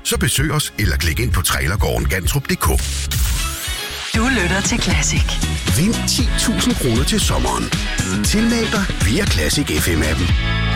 så besøg os eller klik ind på trailergården-gantrup.dk. Du lytter til Classic. Vind 10.000 kroner til sommeren. Tilmeld dig via Classic FM-appen.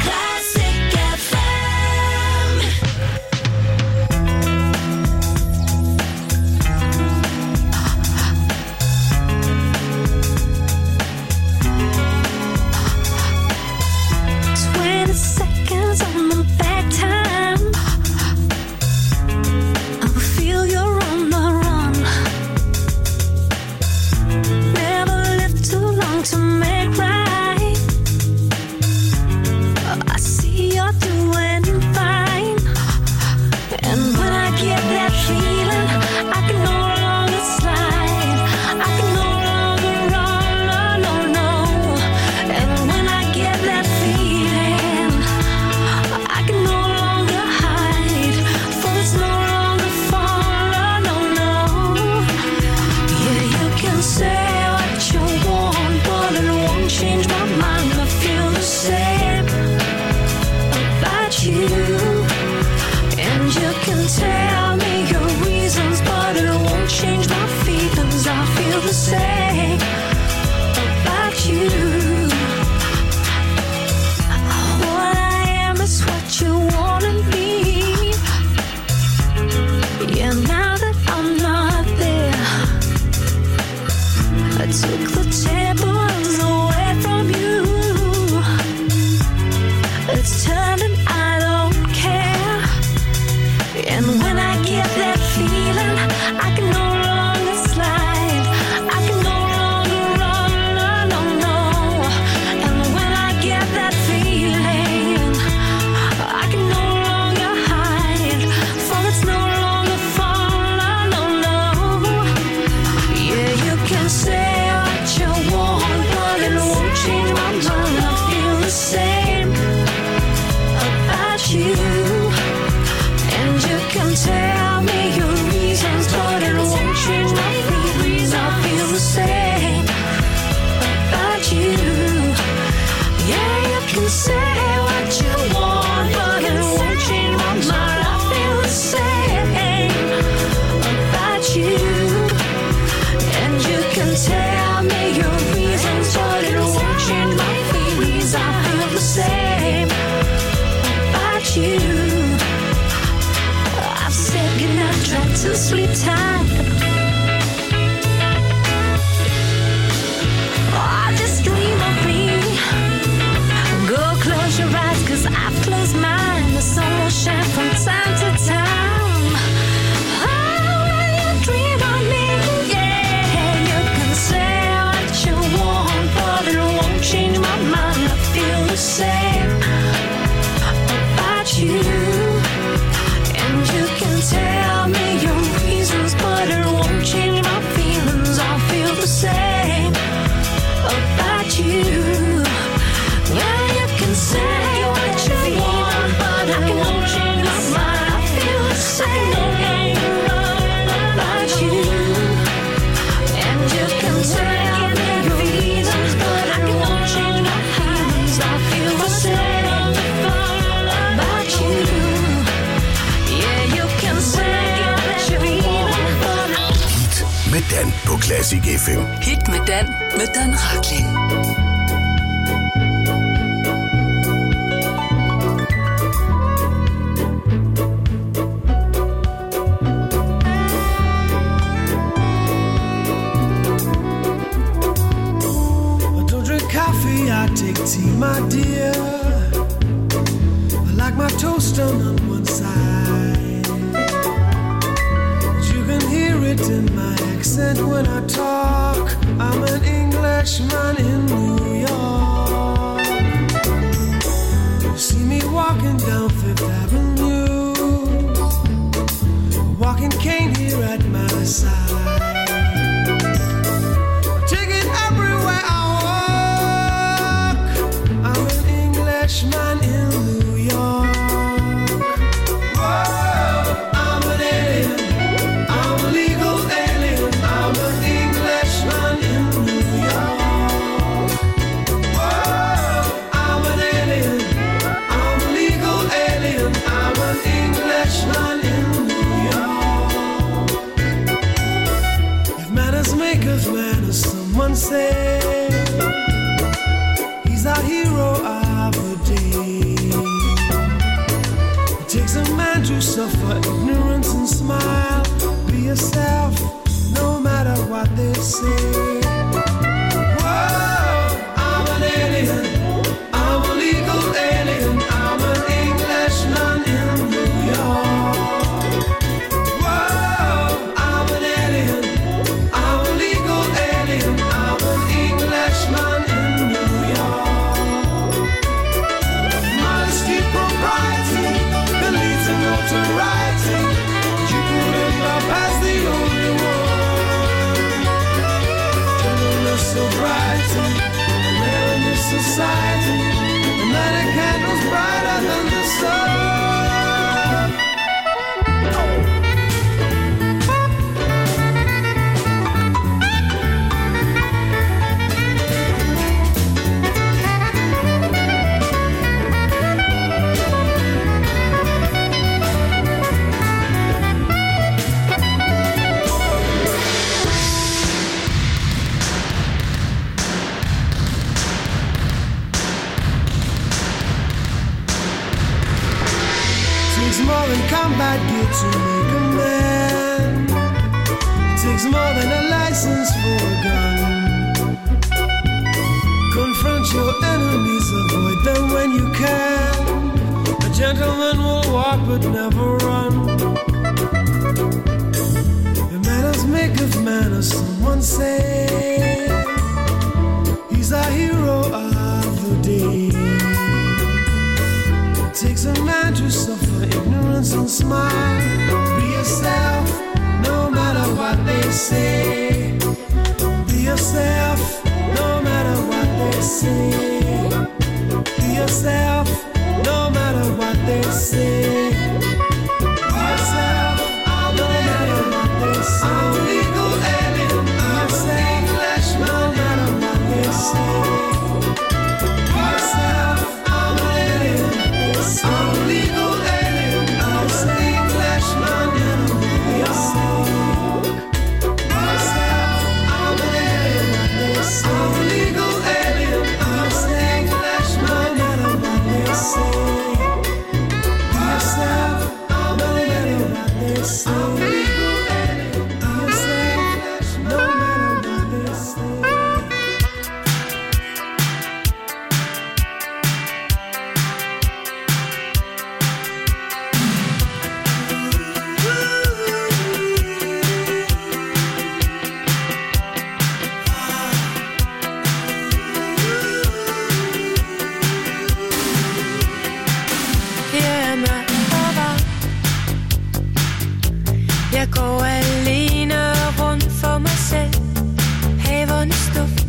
På Classic FM. Hit med Dan Rachlin. I don't drink coffee, I take tea, my dear. I like my toast done on one side. You can hear it in my accent when I talk. I'm an Englishman in New York. You see me walking down Fifth Avenue, walking cane here at my side. Take it everywhere I walk. I'm an Englishman in New York. Someone say he's a hero of the day. It takes a man to suffer ignorance and smile. Be yourself, no matter what they say. Whoa, I'm an alien, I'm a legal alien, I'm an Englishman in New York. Whoa, I'm an alien, I'm a legal alien, I'm an Englishman in New York. Modesty, propriety, the leads to notoriety. You couldn't bypass the only one. Gentleness, sobriety, rare in this society. The night a candle's brighter than the sun. Takes more than combat gear to make a man. It takes more than a license for a gun. Confront your enemies, avoid them when you can. A gentleman will walk but never run. The manners make of manners, someone say. He's a hero of the day. It takes a man to suffer ignorance and smile. Be yourself, no matter what they say. Be yourself, no matter what they say. Be yourself, no matter what they say. Be yourself, no matter what they say. I'm a legal alien, I'm an Englishman, no matter what they say. Be yourself, I'm an alien. I'm a legal alien, I'm an Englishman in New York. Myself, I'm an alien, I'm a legal alien, I'm an Englishman, no matter what they say. Myself, I'm an alien, I'm a legal alien, I'm an Englishman, no matter what they say. Jeg går alene rundt for mig selv. Havernes duft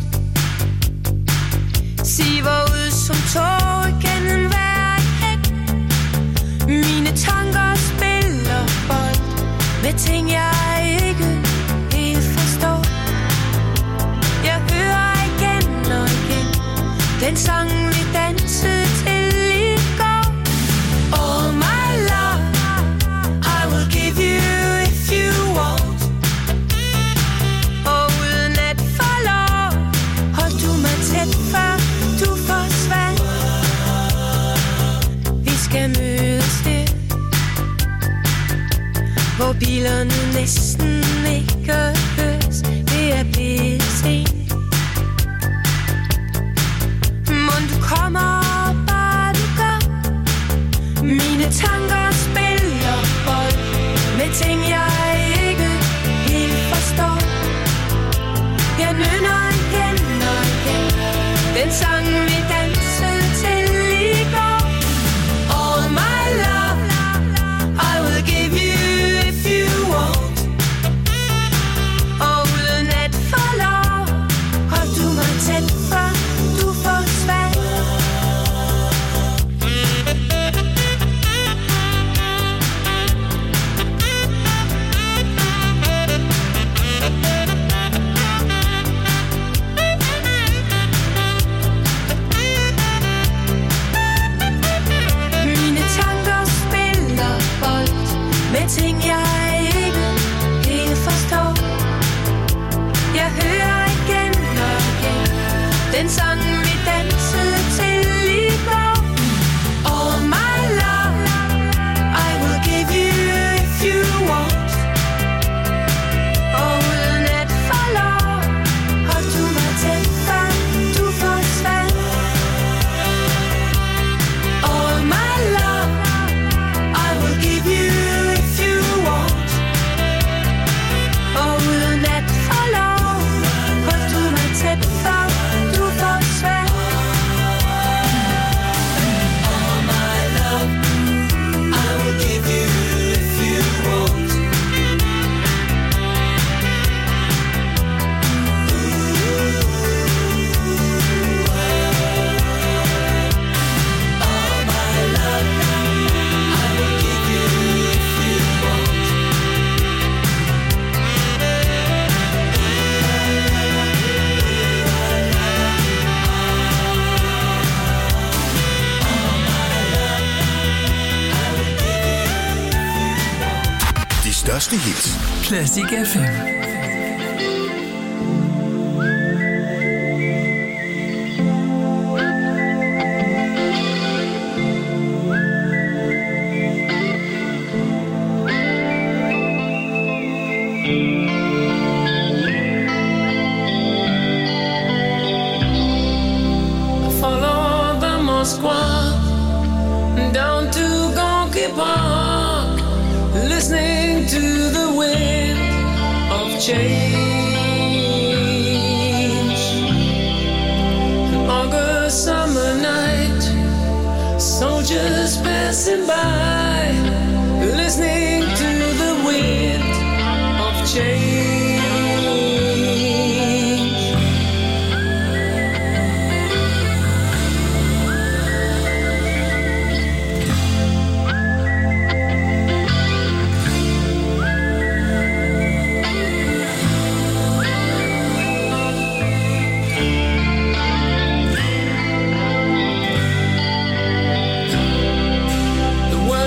siver ud som tårer gennem hver hæk. Mine tanker spiller bold med ting jeg ikke helt forstår. Jeg hører igen og igen den sang vi dansede til i går. Oh my love, I will give you if you want. Og uden at forlov holdt du mig tæt før du forsvandt. Vi skal mødes her, hvor bilerne næsten ikke høres. Det er blevet sent. Mon du kommer, bare du gør. Mine tanker spiller bold med ting jeg ikke helt forstår. Jeg nynner igen og igen den sang vi dansede til i går. All my love, I will give you if you want. Og uden at forlov den sang vi dansede til i går. All my love, I will give you if you want. Og uden at forlore, hold du mig tæt, før du forsvandt. All my love, I will give you if you want. Og uden at forlore, hold du mig tæt, før du forsvandt. All my love, I will give you if you want. All my love, I will give you if you want. De største hits Classic FM. Follow the Moskva down to Gonky Park, listening to the wind of change. An August summer night, soldiers passing by, listening to the wind of change. The world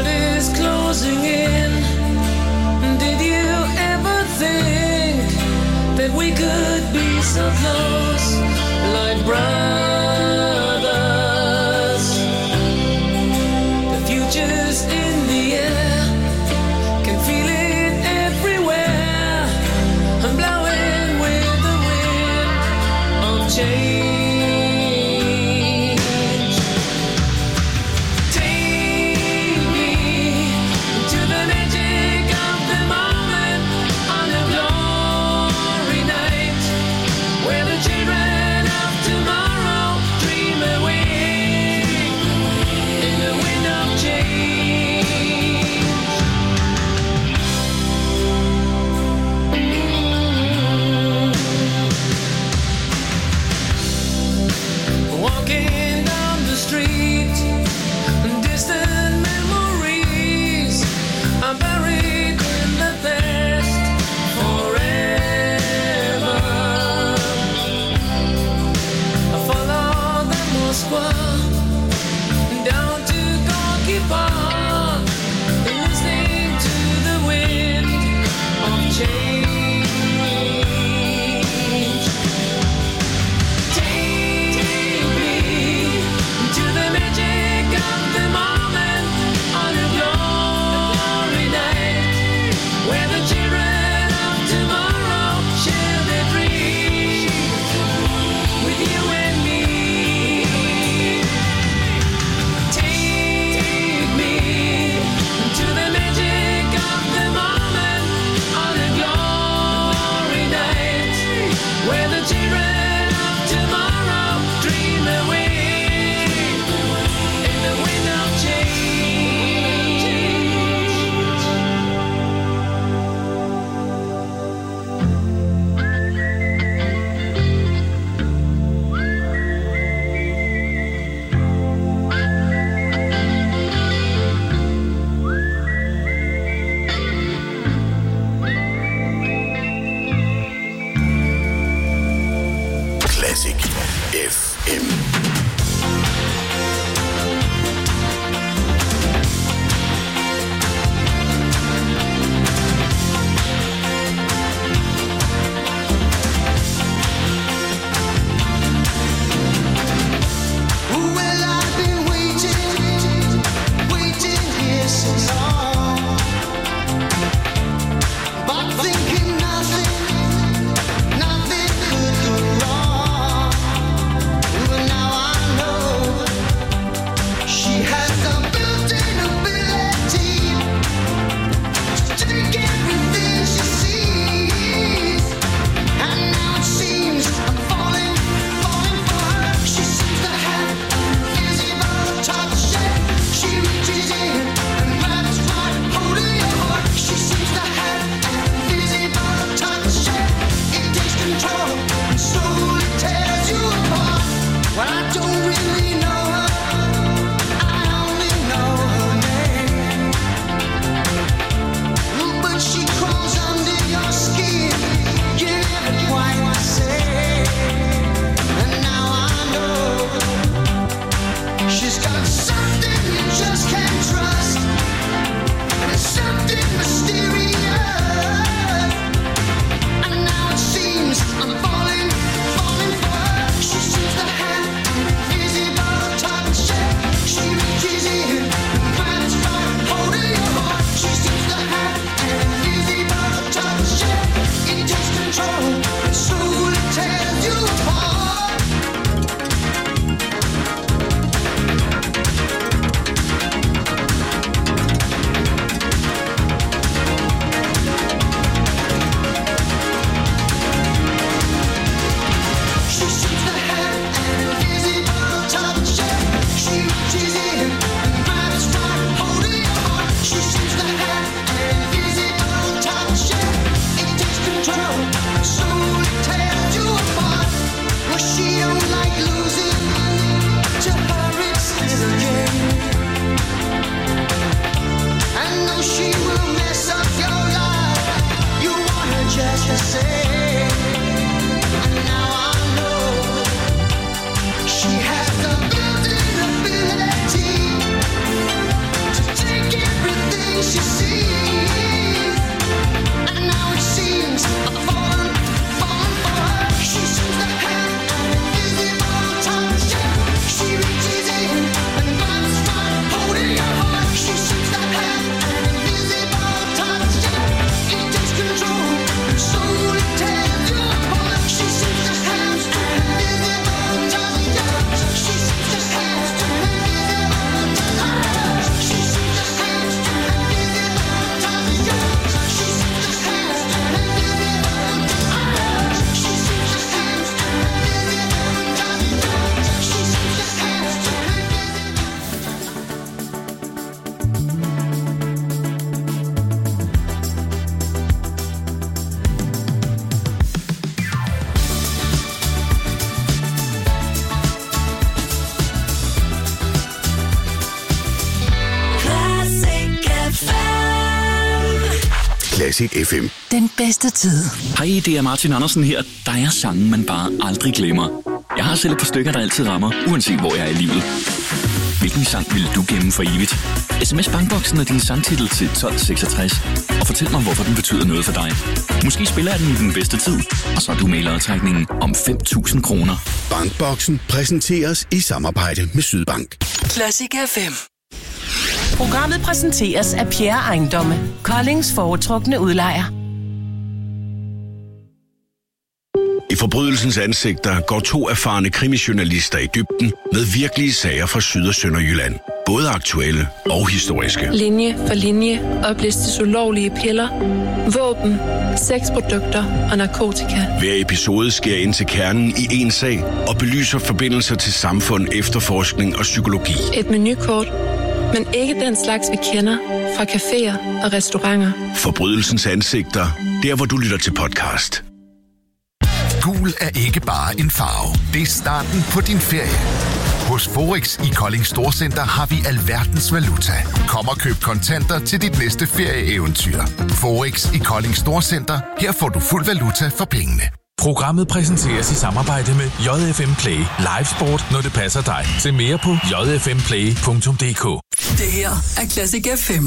Classic FM. Den bedste tid. Hej, det er Martin Andersen her. Der er sange, man bare aldrig glemmer. Jeg har selv et par stykker, der altid rammer, uanset hvor jeg er i livet. Hvilken sang vil du gemme for evigt? SMS Bankboksen er din sangtitel til 1266. Og fortæl mig, hvorfor den betyder noget for dig. Måske spiller jeg den i den bedste tid, og så er du med i lodtrækningen om 5.000 kroner. Bankboksen præsenteres i samarbejde med Sydbank. Classic FM. Programmet præsenteres af Pierre Ejendomme, Koldings foretrukne udlejer. I forbrydelsens ansigter går 2 erfarne krimijournalister i dybden med virkelige sager fra Syd- og Sønderjylland. Både aktuelle og historiske. Linje for linje oplistes ulovlige piller, våben, sexprodukter og narkotika. Hver episode sker ind til kernen i en sag og belyser forbindelser til samfund, efterforskning og psykologi. Et menukort, men ikke den slags, vi kender fra caféer og restauranter. Forbrydelsens ansigter, der hvor du lytter til podcast. Gul er ikke bare en farve. Det er starten på din ferie. Hos Forex i Kolding Storcenter har vi alverdens valuta. Kom og køb kontanter til dit næste ferieeventyr. Forex i Kolding Storcenter. Her får du fuld valuta for pengene. Programmet præsenteres i samarbejde med JFM Play. Live sport, når det passer dig. Se mere på jfmplay.dk. Det her er Classic FM.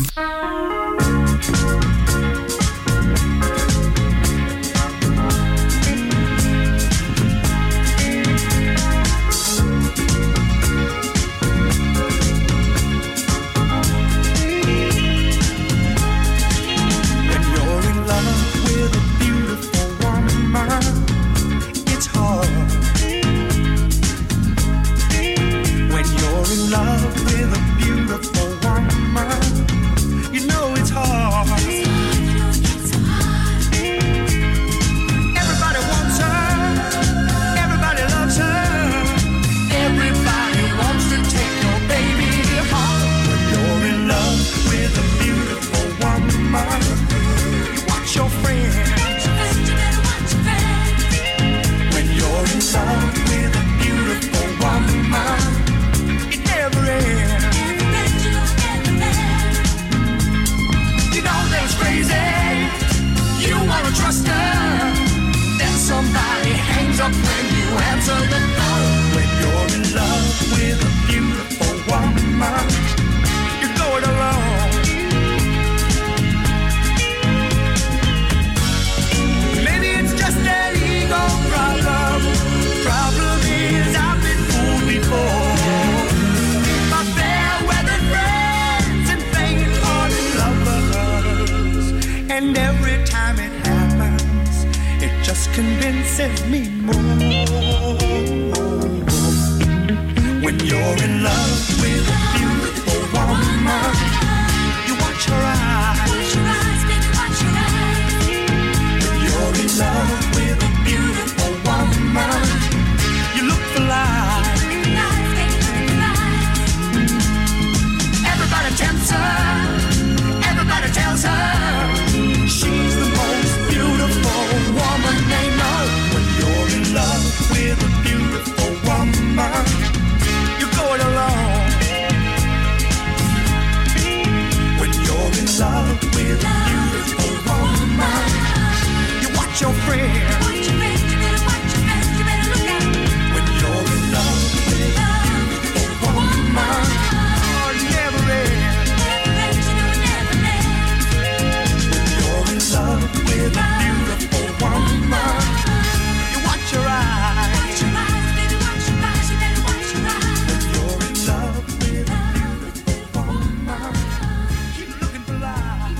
convinces me more. When you're in love with a beautiful woman, you watch her eyes. When you're in love with a beautiful woman, you look for life. Everybody tempts her, everybody tells her she's the most beautiful woman they know. When you're in love with a beautiful woman, you go it alone. When you're in love with a beautiful woman, you watch your friends. When you're in love with a beautiful woman, oh, it never ends. When you're in love with a beautiful woman, you watch your eyes. When you're in love with a beautiful woman, keep looking for life.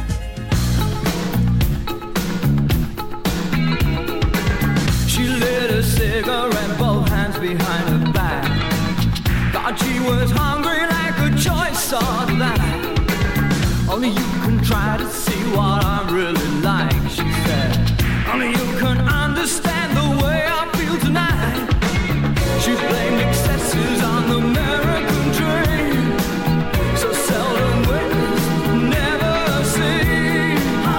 She lit a cigarette, both hands behind her back. Thought she was hungry like a choice of that. Only you can try to see what I'm really like, she said. Only you can understand the way I feel tonight. She blamed excesses on the American dream. So seldom witnessed, never seen.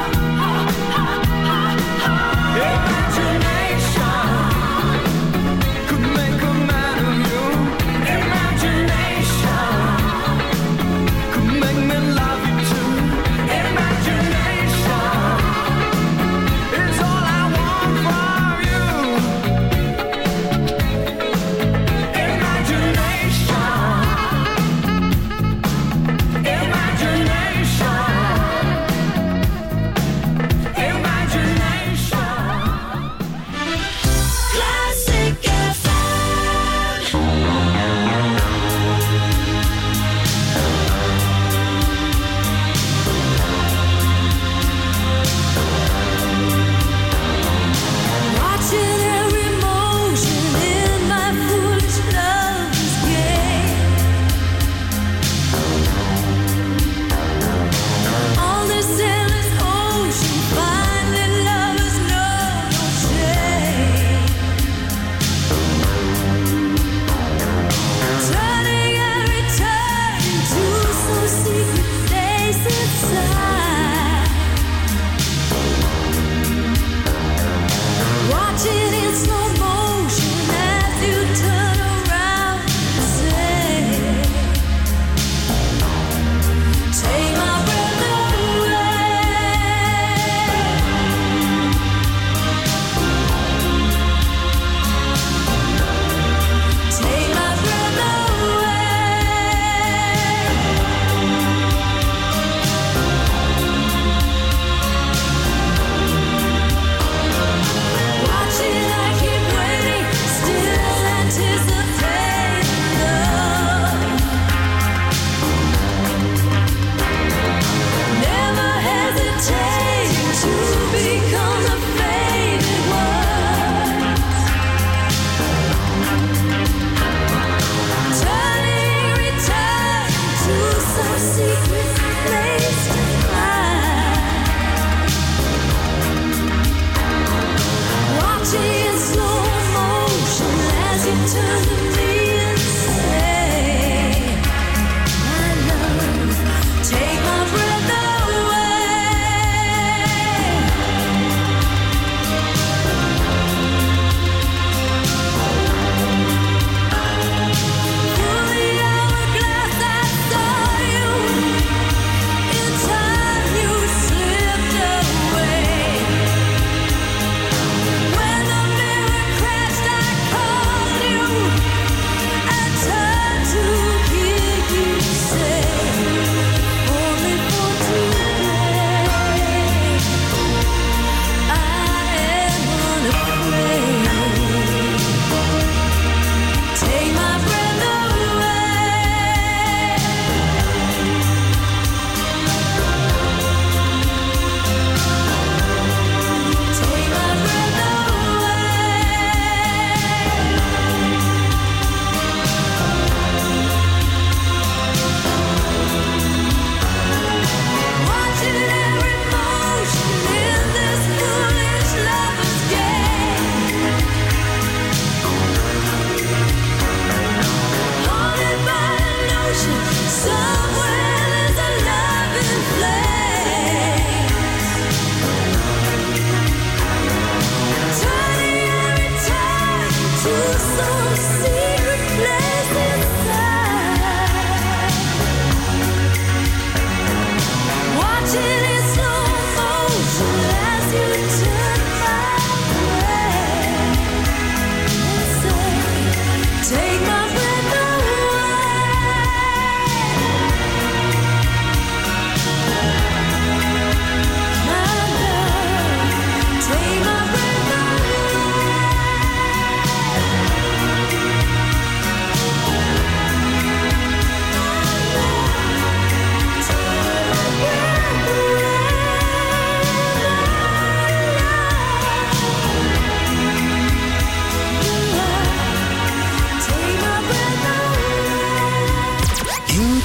Imagination could make a man of you. Imagination could make me love you too.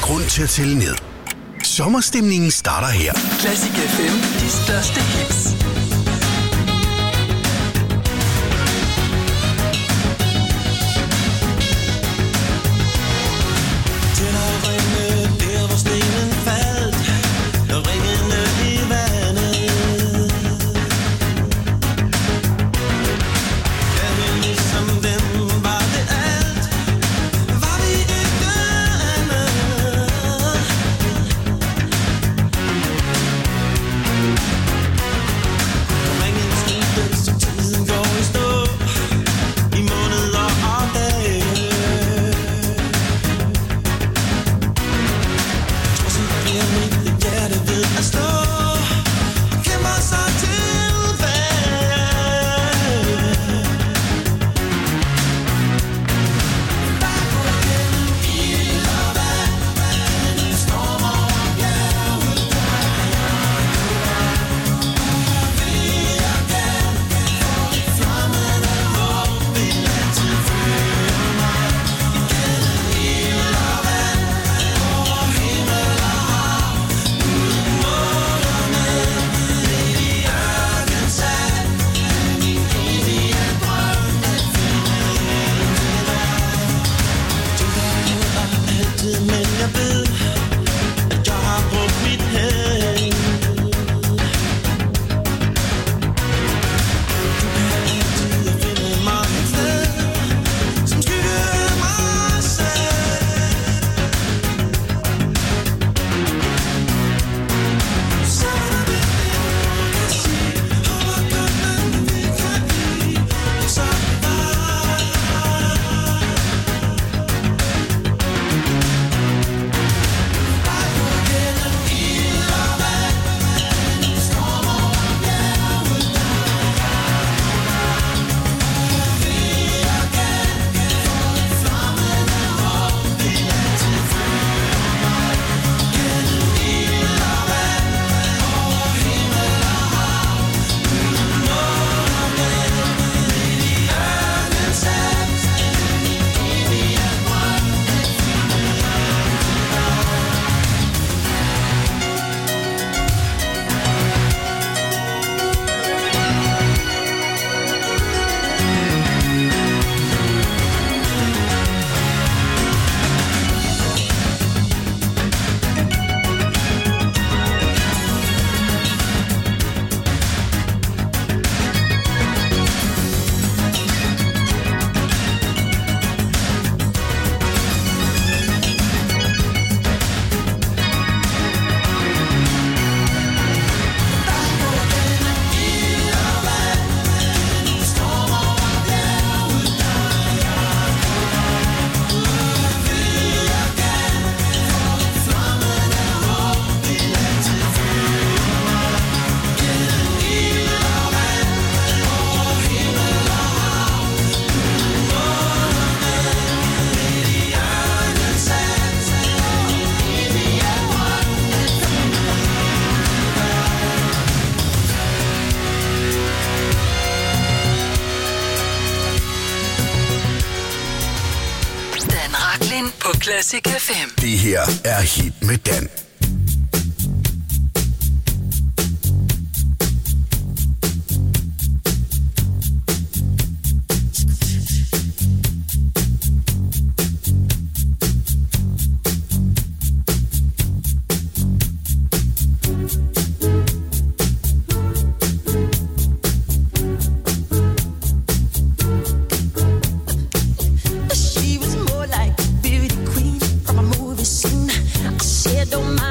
grund til at tælle ned. Sommerstemningen starter her. Classic FM. De største hits. På Classic FM. Det her er Hit med Dan. Don't mind.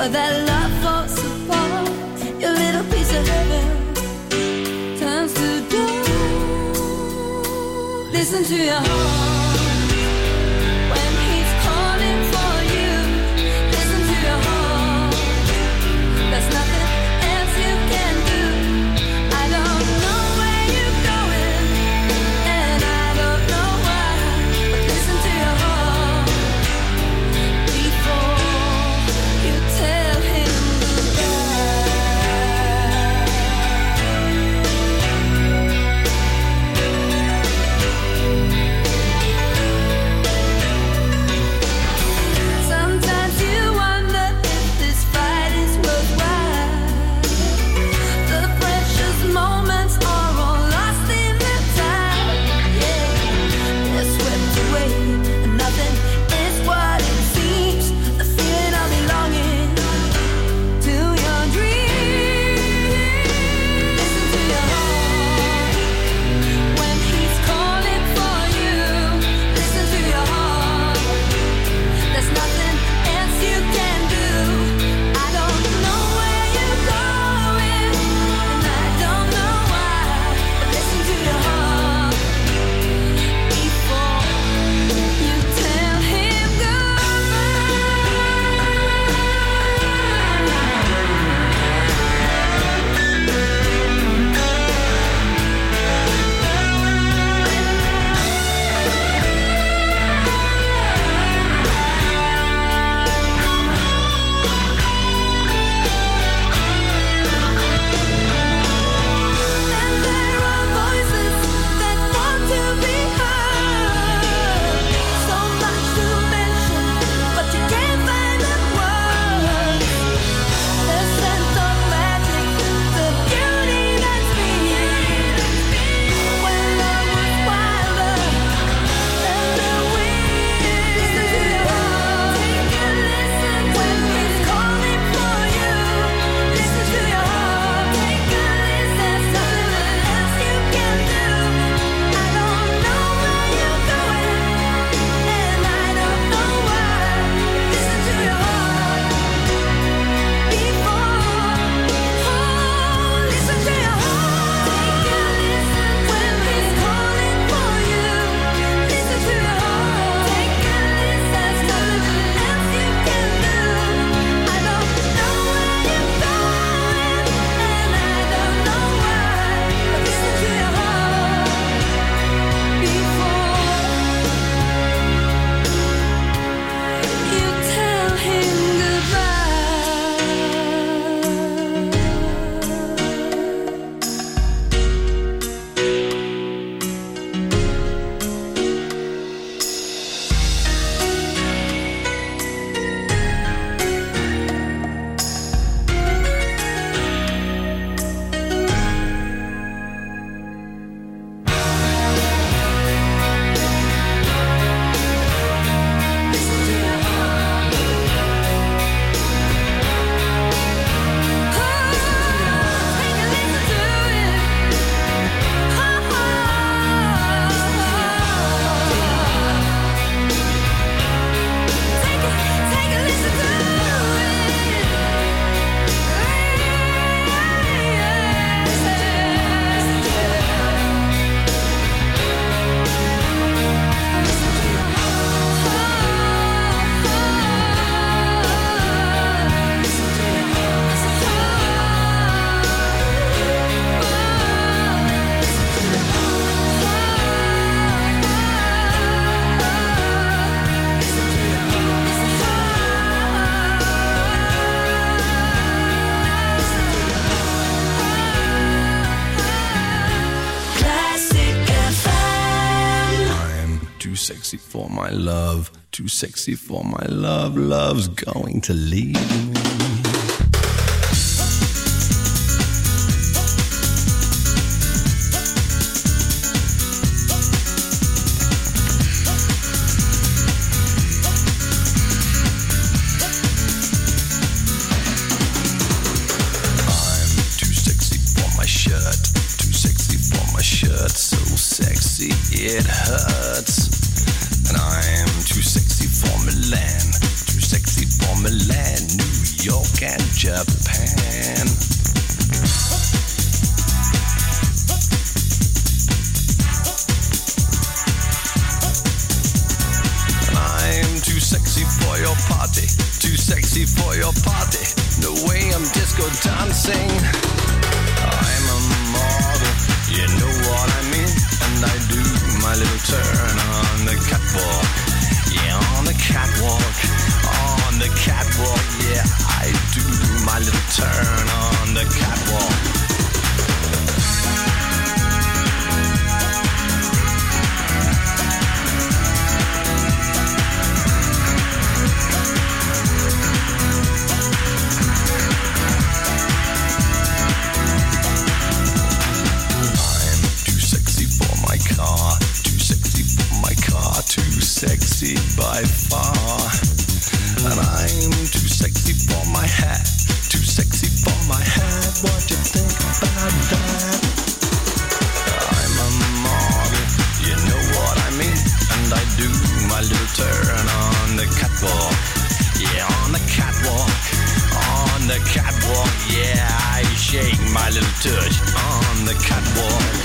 but that love falls apart. Your little piece of heaven turns to gold. Listen to your heart when he's calling for you. Listen to your heart. There's nothing else you can do. I don't know where you're going, and I don't know why, but listen to your heart before you tell him sometimes you wonder if this fight is worthwhile. The precious moments are all lost in the tide. Yeah, they're swept away, and nothing is what it seems. The feeling of belonging to your dreams. Listen to your heart when he's calling for you. Listen to your heart. There's nothing else you can do. I don't know where you're going, and I don't know why, but listen to your heart before you tell him And there are voices that want to be heard. So much to mention, but you can't find the words. The sense of magic, the beauty that's been when love was wilder than the wind. Listen to your heart. Take a listen when he's calling for you. Listen to your heart. Take a listen. Nothing else you can do. I don't know where you're going, and I don't know why. Listen to your heart before. Oh, listen to your heart. Take a listen when he's calling for you. Listen to your heart. Take a listen. Nothing else you can do. I don't know where you're going, and I don't know why. But listen to your heart before you tell him goodbye. Listen to your heart. Take a listen to it. Take a listen to Classic FM. I'm too sexy for my love, too sexy for my love. Love's going to leave me. I'm too sexy for my shirt, too sexy for my shirt, so sexy it hurts. And I'm too sexy for Milan, too sexy for Milan, New York disco dancing. I'm a model, you know what I mean. And I do my little turn on the catwalk. Yeah, on the catwalk, on the catwalk. Yeah, I do my little turn on the catwalk. Sexy by far, and I'm too sexy for my hat, too sexy for my hat. What do you think about that? I'm a model, you know what I mean, and I do my little turn on the catwalk. Yeah, on the catwalk, on the catwalk. Yeah, I shake my little tush on the catwalk.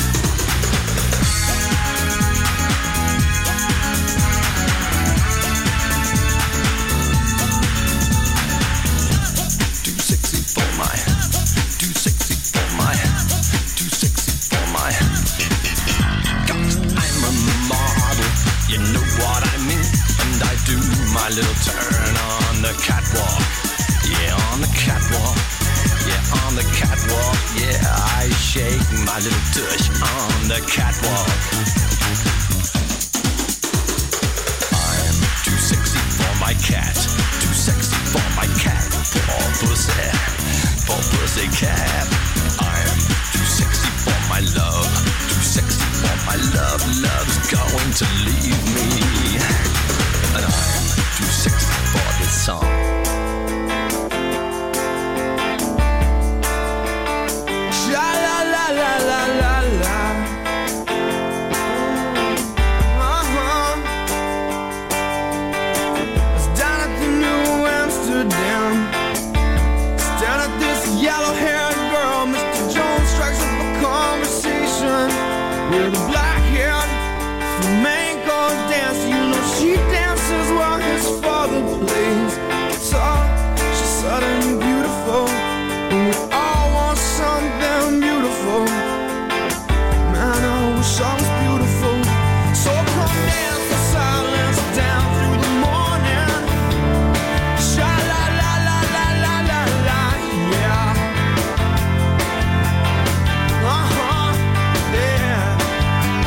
My little turn on the catwalk. Yeah, on the catwalk. Yeah, on the catwalk. Yeah, I shake my little tush on the catwalk. I'm too sexy for my cat, too sexy for my cat. For pussy cat. I'm too sexy for my love, too sexy for my love. Love's going to leave me, and I'm too sexy for this song. Sha la la la la la la. I was down at the New Amsterdam, staring at this yellow-haired girl. Mr. Jones strikes up a conversation with a black-haired flamenco dancer. You know she dances while his father plays guitar. She's sudden beautiful, and we all want something beautiful. Man, I wish I was beautiful. So come dance the silence down through the morning. Sha la la la la la la la, yeah. Yeah.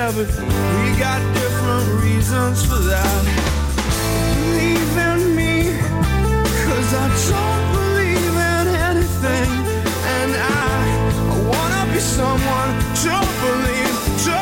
yeah, but we got different reasons for that. Believe in me, 'cause I don't believe in anything. And I wanna be someone to believe,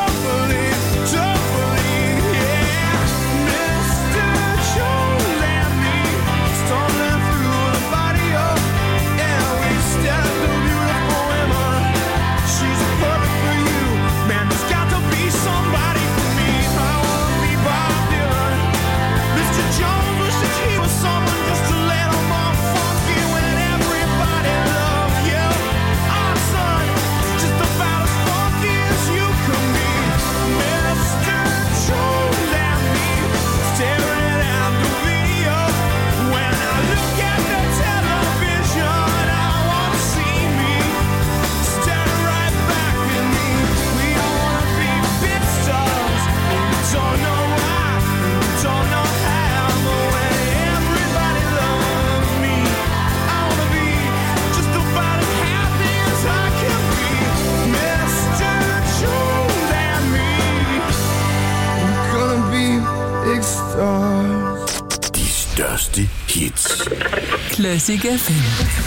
yeah. Mr. Jones and me, stumbling through the body of, yeah, we stare at the beautiful women. She's perfect for you, man, there's got to be somebody for me. I wanna be Bob Dylan. Mr. Jones wishes he was someone just a little more funky when everybody loved you. Our son, just about as funky as you could be. Mr. Jones and me, staring at the video. When I look at the television, I wanna see me staring right back at me. We all wanna be big stars, and we don't know why, and we don't know how. But when everybody loves me, I wanna be just about as happy as I can be. Mr. Jones and me, we're gonna be big stars. De største hits. Classic FM.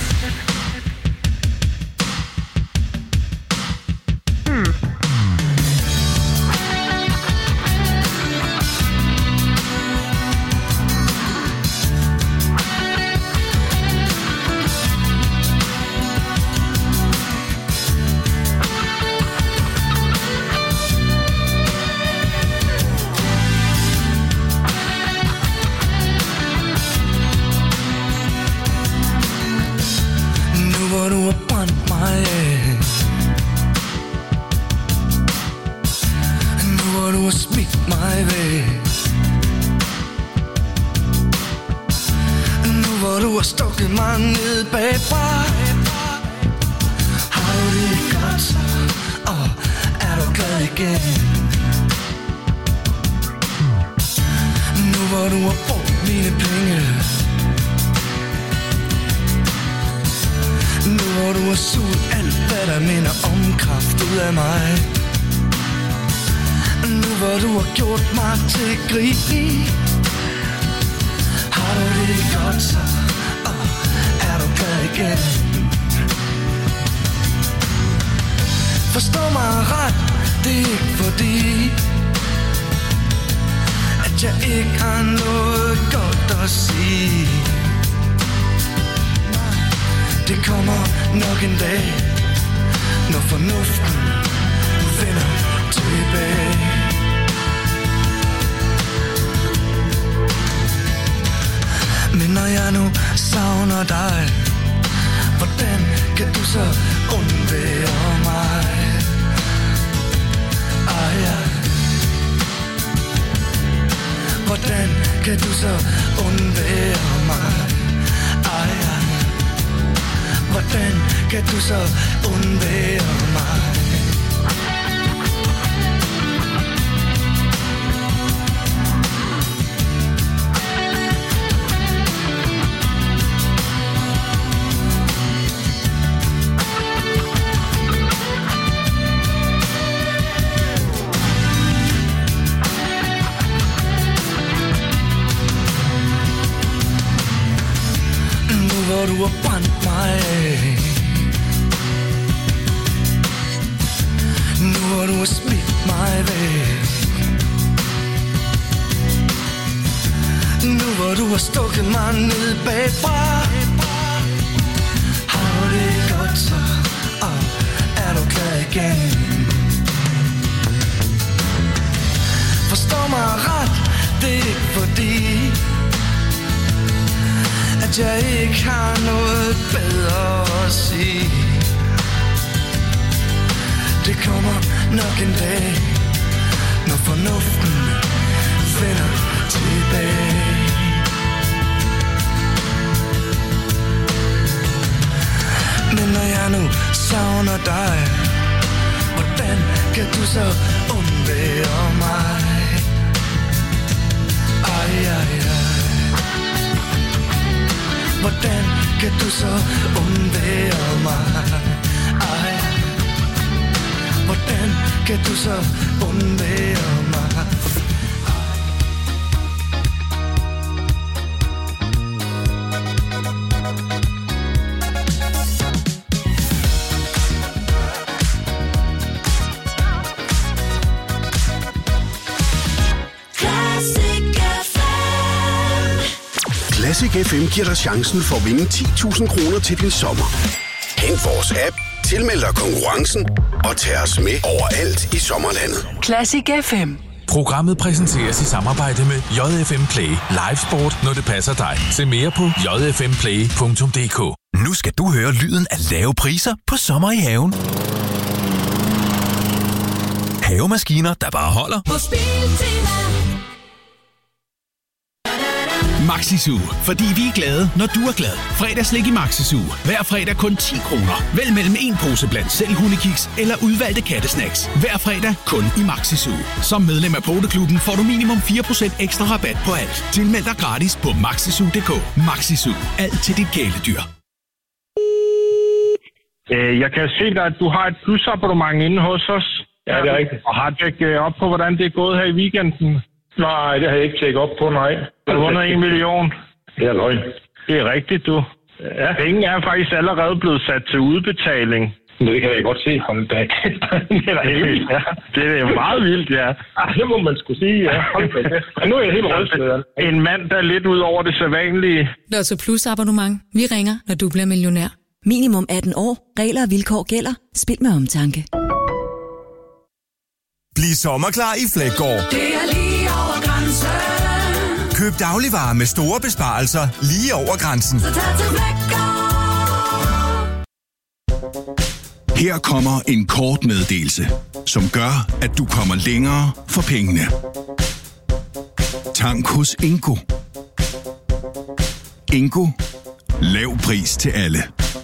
Nu hvor du har brændt mig af, nu hvor du har smidt mig væk, nu hvor du har stukket mig ned bagfra, har du det godt så, og er du glad igen? Nu hvor du har brugt mine penge, nu hvor du har suget alt, hvad der minder om kraft ud af mig, nu hvor du har gjort mig til grin, har du det godt så, og er du glad igen? Forstå mig ret, det er ikke fordi, at jeg ikke har noget godt at sige. Det kommer nok en dag, når fornuften vender tilbage. Men når jeg nu savner dig, hvordan kan du så undvære mig? Hvordan kan du så undvære mig? Hvordan kan du så undvære mig? Hvor du har brændt mig af, nu hvor du har smidt mig væk, nu hvor du har stukket mig ned bagfra, har du det godt så, og er du glad igen? Forstå mig ret, det er ikke fordi, at jeg ikke har noget bedre at sige. Det kommer nok en dag, når fornuften vender tilbage. Men når jeg nu savner dig, hvordan kan du så undvære mig? Hvordan kan du så undvære mig? Hvordan kan du så undvære Sunday of my life. Classic FM giver dig chancen for at vinde 10.000 kroner til din sommer. Hent vores app, tilmeld dig konkurrencen og tag os med overalt i sommerlandet. Classic FM. Programmet præsenteres i samarbejde med JFM Play. Live sport, når det passer dig. Se mere på jfmplay.dk. Nu skal du høre lyden af lave priser på sommer i haven. Havemaskiner, der bare holder. På Biltema. Maxisu, fordi vi er glade, når du er glad. Fredagslik i Maxisu. Hver fredag kun 10 kroner. Vælg mellem en pose blandt selv hundekiks eller udvalgte kattesnacks. Hver fredag kun i Maxisu. Som medlem af Poteklubben får du minimum 4% ekstra rabat på alt. Tilmeld dig gratis på maxisu.dk. Maxisu. Alt til dit kæledyr. Jeg kan se dig, at du har et plusabonnement inde hos os. Ja, det er rigtigt. Og har tjekket op på, hvordan det er gået her i weekenden? Nej, det har jeg ikke tjekket op på, nej. Du har vundet 1 million. Det er løgn. Det er rigtigt, du. Ja. Penge er faktisk allerede blevet sat til udbetaling. Det kan jeg godt se. Hold da. Det er da helt vildt. Ja, det er jo meget vildt, ja. Det må man skulle sige, ja. Hold da. Men nu er jeg helt rystet. En mand, der er lidt ud over det sædvanlige. Lotto Plus abonnement. Vi ringer, når du bliver millionær. Minimum 18 år. Regler og vilkår gælder. Spil med omtanke. Bliv sommerklar i Flækgaard. Det er lige over grænsen. Køb dagligvarer med store besparelser lige over grænsen. Så tag til Flækgaard. Her kommer en kort meddelelse, som gør, at du kommer længere for pengene. Tank hos Ingo. Ingo. Lav pris til alle.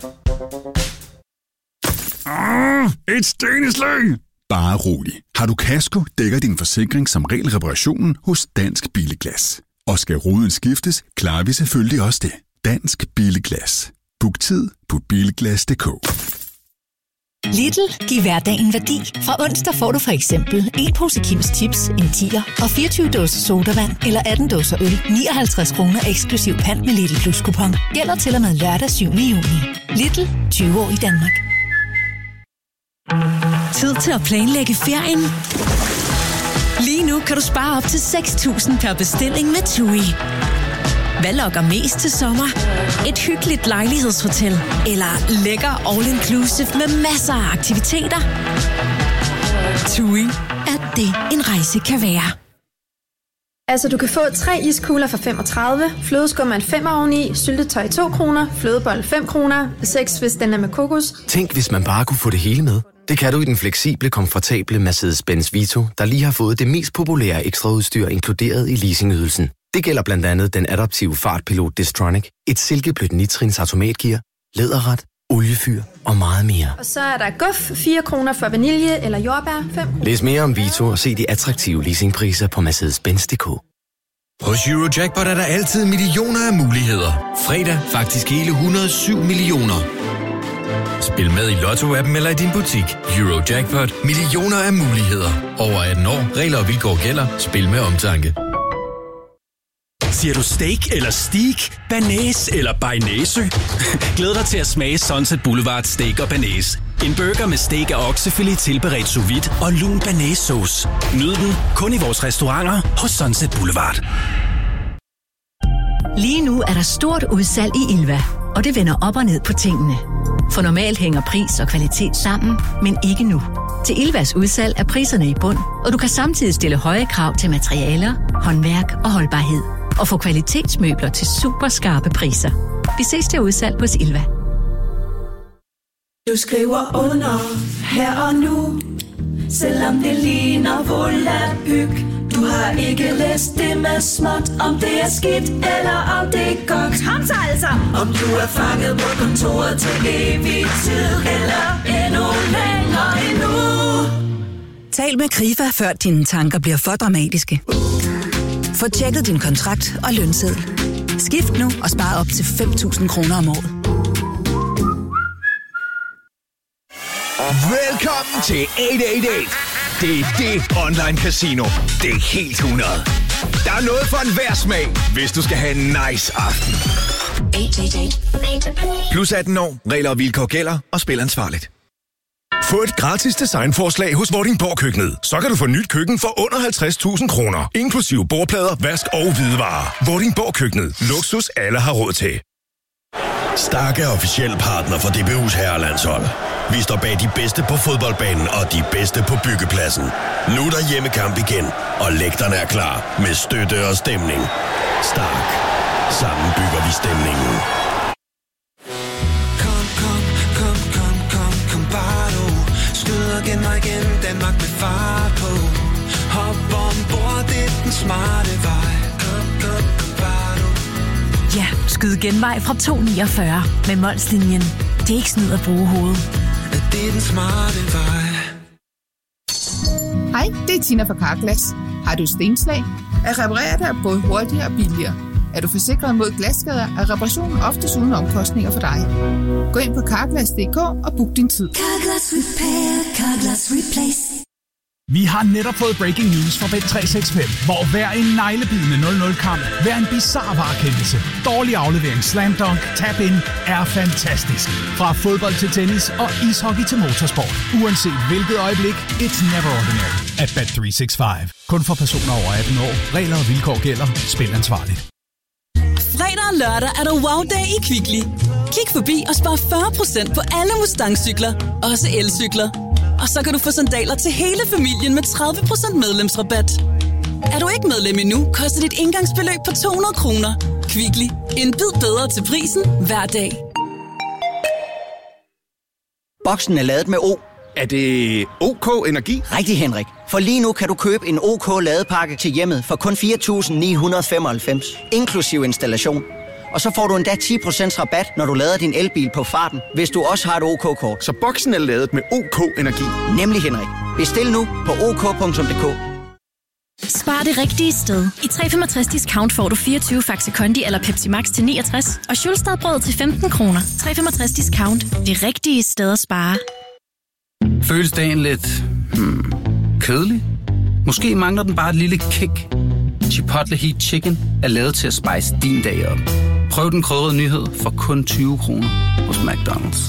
Et steneslag! Bare rolig. Har du kasko, dækker din forsikring som regel reparationen hos Dansk Billeglas. Og skal ruden skiftes, klarer vi selvfølgelig også det. Dansk Billeglas. Book tid på bilglas.dk. Lidl giver hverdagen værdi. Fra onsdag får du for eksempel en pose Kims Chips, en 10'er og 24 dåser sodavand eller 18 dåser øl. 59 kroner eksklusiv pant med Lidl Plus kupon. Gælder til og med lørdag 7. juni. Lidl, 20 år i Danmark. Tid til at planlægge ferien. Lige nu kan du spare op til 6.000 per bestilling med TUI. Hvad lokker mest til sommer? Et hyggeligt lejlighedshotel eller lækker all-inclusive med masser af aktiviteter? TUI er det, en rejse kan være. Altså, du kan få 3 iskugler for 35, flødeskum er en 5 oveni, syltetøj 2 kroner, flødebold 5 kroner, 6 hvis den er med kokos. Tænk, hvis man bare kunne få det hele med. Det kan du i den fleksible, komfortable Mercedes-Benz Vito, der lige har fået det mest populære ekstraudstyr inkluderet i leasingydelsen. Det gælder blandt andet den adaptive fartpilot Distronic, et silkeblødt nitrins automatgear, læderret, oliefyr og meget mere. Og så er der guf, 4 kroner for vanilje eller jordbær, 5 kroner. Læs mere om Vito og se de attraktive leasingpriser på Mercedes-Benz.dk. Hos Eurojackpot er der altid millioner af muligheder. Fredag faktisk hele 107 millioner. Spil med i Lotto-appen eller i din butik. Eurojackpot. Millioner af muligheder. Over 18 år. Regler og vilkår gælder. Spil med omtanke. Siger du steak eller steak, banæs eller bearnaise? Glæd dig til at smage Sunset Boulevard Steak og Banæs. En burger med steak og oksefilet tilberedt sous vide og lun banæssauce. Nyd den kun i vores restauranter hos Sunset Boulevard. Lige nu er der stort udsalg i Ilva, og det vender op og ned på tingene. For normalt hænger pris og kvalitet sammen, men ikke nu. Til Ilvas udsalg er priserne i bund, og du kan samtidig stille høje krav til materialer, håndværk og holdbarhed. Og få kvalitetsmøbler til super skarpe priser. Vi ses til udsalg hos Ilva. Du skriver under her og nu, selvom det ligner volapyk. Du har ikke læst det med småt, om det er skidt eller om det er godt. Kom så altså! Om du er fanget på kontoret til evig tid, eller endnu længere endnu. Tal med Krifa, før dine tanker bliver for dramatiske. Få tjekket din kontrakt og lønseddel. Skift nu og spar op til 5.000 kroner om året. Velkommen til 888. Det er det online casino. Det er helt 100. Der er noget for enhver smag, hvis du skal have en nice aften. 18+, plus 18 år. Regler og vilkår gælder, og spil ansvarligt. Få et gratis designforslag hos Vordingborg Køkkenet. Så kan du få nyt køkken for under 50.000 kroner. Inklusive bordplader, vask og hvidevarer. Vordingborg Køkkenet. Luksus alle har råd til. Stark er officiel partner for DBU's herrelandshold. Vi står bag de bedste på fodboldbanen og de bedste på byggepladsen. Nu er der hjemmekamp igen, og lægterne er klar med støtte og stemning. Stark. Sammen bygger vi stemningen. Kom bare nu. Skyder igen, Danmark med fart på. Hop ombord, det er den smarte vej. Kom bare nu. Ja, skyd genvej fra 249 med Molslinjen. Det er ikke snyd at bruge hovedet. Det er den smarte vej. Hej, det er Tina fra Carglass. Har du stenslag? At reparere det er både hurtigere og billigere. Er du forsikret mod glasskader, er reparationen oftest uden omkostninger for dig. Gå ind på Carglass.dk og book din tid. Carglass Repair, Carglass Replace. Vi har netop fået breaking news fra Bet365, hvor hver en neglebidende 0-0-kamp, hver en bizarre varekendelse, dårlig aflevering, slam dunk, tap-in er fantastisk. Fra fodbold til tennis og ishockey til motorsport. Uanset hvilket øjeblik, it's never ordinary at Bet365. Kun for personer over 18 år. Regler og vilkår gælder. Spil ansvarligt. Fredag og lørdag er der wow-dag i Kvickly. Kig forbi og spar 40% på alle Mustang-cykler, også elcykler. Og så kan du få sandaler til hele familien med 30% medlemsrabat. Er du ikke medlem endnu, koster dit indgangsbeløb på 200 kroner. Kvickly. En bid bedre til prisen hver dag. Boksen er ladet med O. Er det OK Energi? Rigtig, Henrik. For lige nu kan du købe en OK ladepakke til hjemmet for kun 4.995, inklusiv installation. Og så får du endda 10% rabat, når du lader din elbil på farten, hvis du også har et OK-kort. Så boksen er ladet med OK Energi? Nemlig, Henrik. Bestil nu på ok.dk. Spar det rigtige sted. I 365 discount får du 24 Faxe Kondi eller Pepsi Max til 69, og Schulstad-brød til 15 kroner. 365 discount. Det rigtige sted at spare. Føles dagen lidt kedelig? Måske mangler den bare et lille kick. Chipotle Heat Chicken er lavet til at spice din dag op. Prøv den krydrede nyhed for kun 20 kroner hos McDonald's.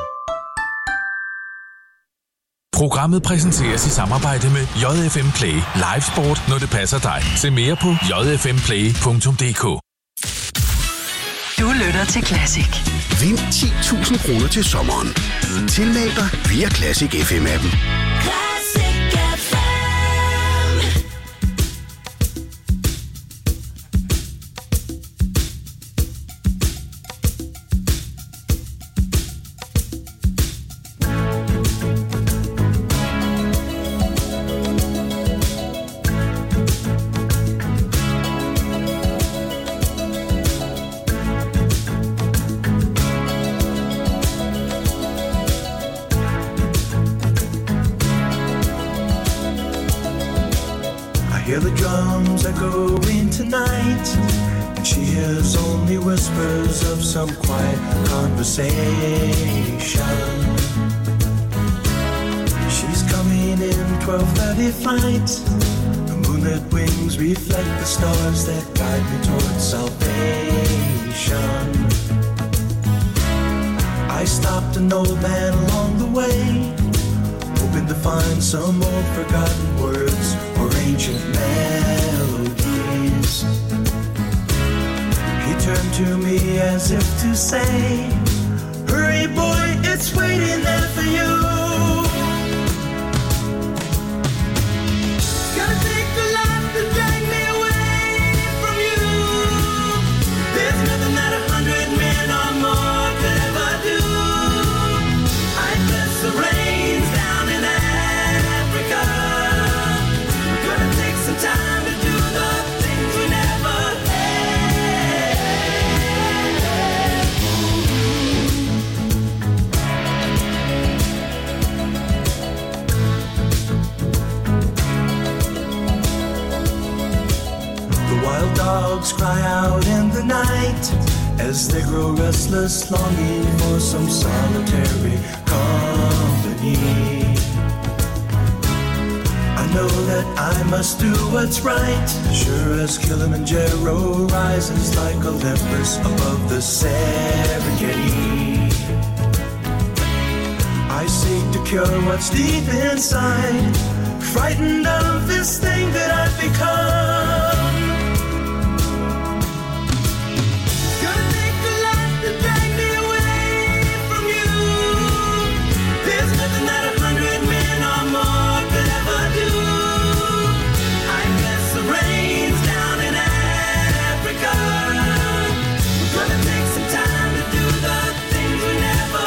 Programmet præsenteres i samarbejde med JFM Play. Live sport, når det passer dig. Se mere på jfmplay.dk. Du lytter til Classic. Vind 10.000 kroner til sommeren. Tilmeld dig via Classic FM-appen. Hear the drums echoing tonight, and she hears only whispers of some quiet conversation. She's coming in 12:30 flight. The moonlit wings reflect the stars that guide me towards salvation. I stopped an old man along the way, hoping to find some old forgotten words or ancient melodies. He turned to me as if to say, hurry boy, it's waiting there for you. It's gonna take a lot to drag me away from you. There's nothing that 100 men or more could ever do. I bless the rains down in Africa. We're gonna take some time to do the things we never The wild dogs cry out in the night as they grow restless, longing for some solitary company. know that I must do what's right. Sure as Kilimanjaro rises like Olympus above the Serengeti. I seek to cure what's deep inside, frightened of this thing that I've become. Gonna take a lot to drag me away from you. There's nothing that 100 men or more could ever do. I guess the rain's down in Africa. We're gonna take some time to do the things we never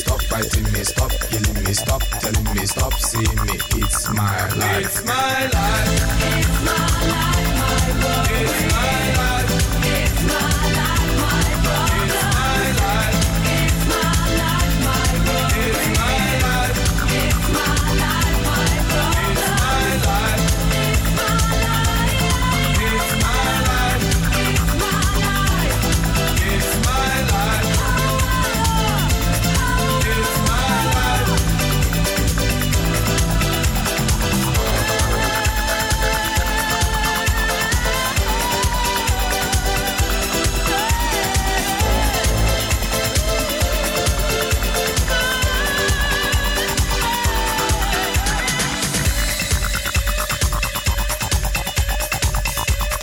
Stop telling me, stop seeing me. It's my life. It's my life.